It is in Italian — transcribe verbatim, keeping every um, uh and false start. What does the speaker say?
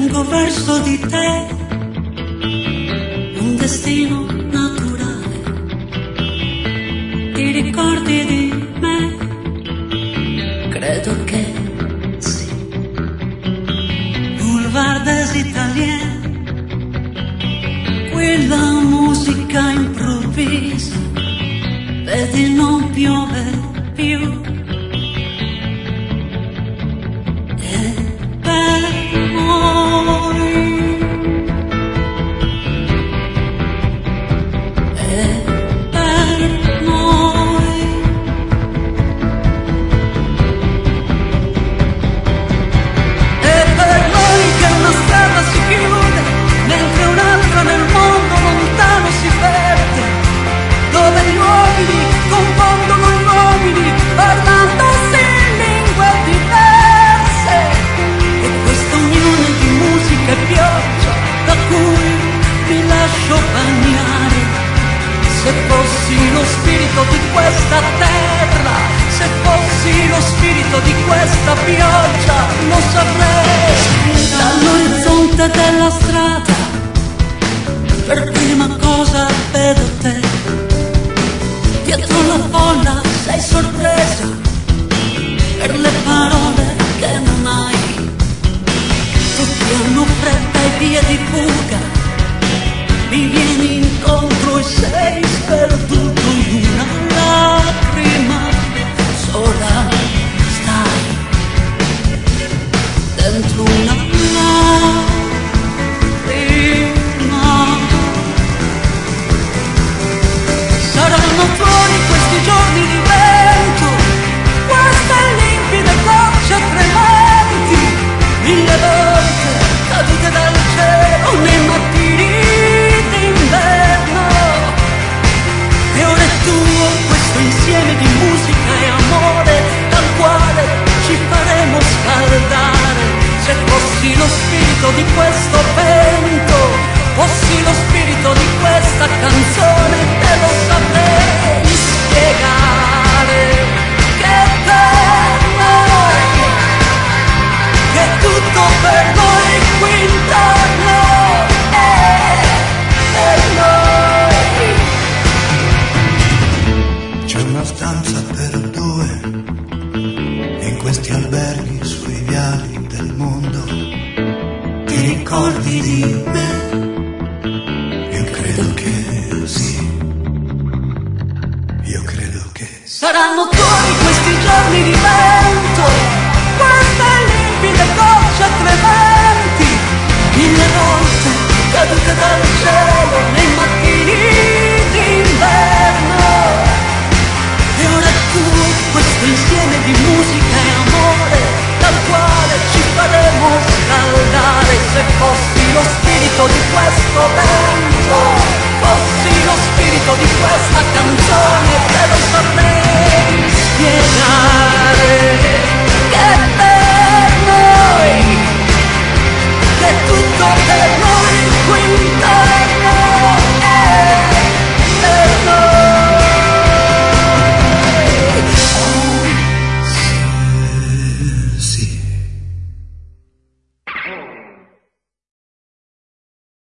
vengo verso di te, un destino naturale, ti ricordi di me? Credo che sì. Boulevard des Italiens, quella musica improvvisa, vedi non piove più. Se fossi lo spirito di questa terra, se fossi lo spirito di questa pioggia, lo saprei. Dall'orizzonte della strada, per prima cosa vedo te. Dietro la folla sei sorpresa per le parole che non hai. Tutti hanno fretta e via di fuga, mi vieni incontro e sei sperduto in una lacrima sola, stai dentro una lacrima. Saranno fuori questi giorni di vento, queste limpide gocce trementi, mille volte cadute dal cielo nei mattini d'inverno. E ora è tuo questo insieme di musica e amore dal quale ci faremo scaldare. Se fossi lo spirito di questo vento, fossi lo spirito di questa canzone, te lo saprei spiegare. Che per noi, che tutto per noi qui intorno è per noi. C'è una stanza per due in questi alberghi sui viali del mondo. Ti ricordi di me? Io credo che sì. Io credo che saranno tuoi questi giorni di vento, queste limpide gocce trementi, mille volte cadute dal cielo nei mattini d'inverno. E ora è tuo questo insieme di musica e amore dal quale ci faremo scaldare. Se fossi lo spirito di questo vento, fossi lo spirito di questa canzone.